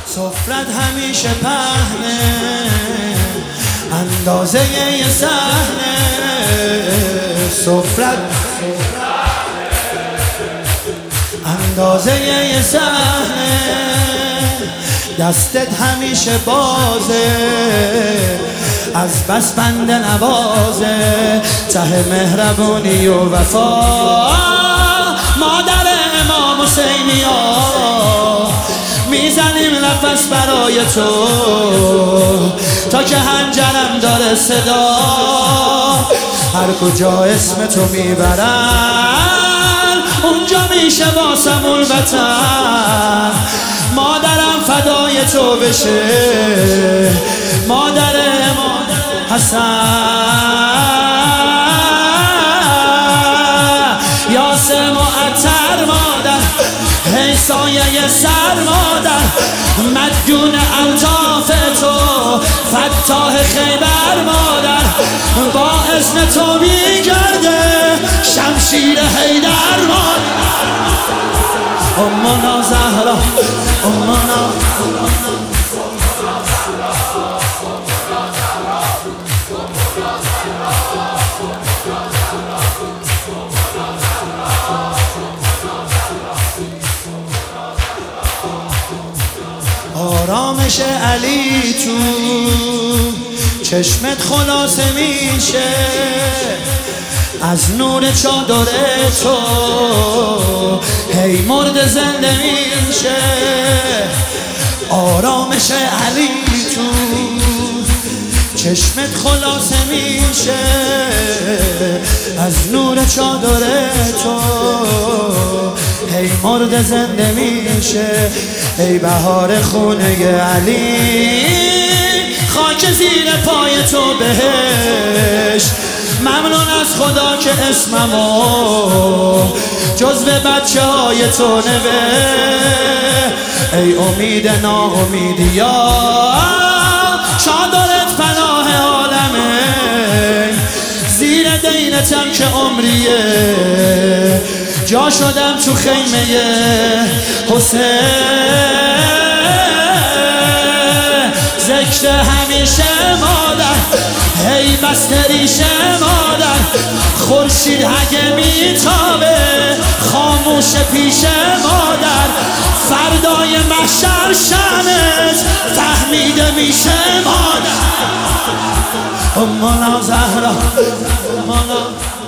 سفرت همیشه پهنه اندازه یه صحنه. سفرت اندازه یه صحنه. دستت همیشه بازه از بس بنده نوازه. ته مهربونی و وفا مادر امام حسینی ها میزنیم نفس برای تو تا که هنجرم داره صدا. هر کجا اسم تو میبرن اونجا میشه واسمون وطن. مادرم فدای تو بشه مادر امام حسن. یاسر معطر مادر هی سایه سر مادر. مدیون الطاف تو فتاح خیبر مادر. با اسم تو میگرده شمشیر حیدر مادر. امنا زهرا امنا آرامش علی تو چشمت خلاصه میشه از نور چادر تو هی مرد زنده میشه. آرامش علی تو چشمت خلاصه میشه از نور چادر تو هی مرد زنده میشه. ای بهار خونه علی خاک زیر پای تو بهش. ممنون از خدا که اسممو جزو بچه های تو نوه. ای امید ناامیدیا چادرت پناه عالمه. زیر دینتم که عمریه جا شدم تو خیمه حسین. ذکر همیشه مادر هی بستریشه مادر. خورشید اگه میتابه خاموش پیش مادر. فردای محشر شمس فهمیده میشه مادر. امنا زهرا امنا